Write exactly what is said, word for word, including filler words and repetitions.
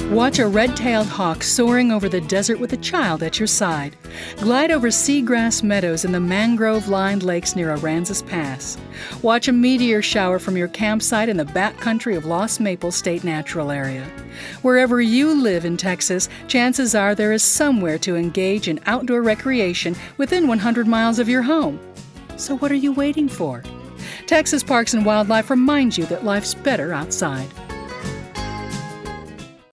Watch a red-tailed hawk soaring over the desert with a child at your side. Glide over seagrass meadows in the mangrove-lined lakes near Aransas Pass. Watch a meteor shower from your campsite in the backcountry of Lost Maple State Natural Area. Wherever you live in Texas, chances are there is somewhere to engage in outdoor recreation within one hundred miles of your home. So what are you waiting for? Texas Parks and Wildlife reminds you that life's better outside.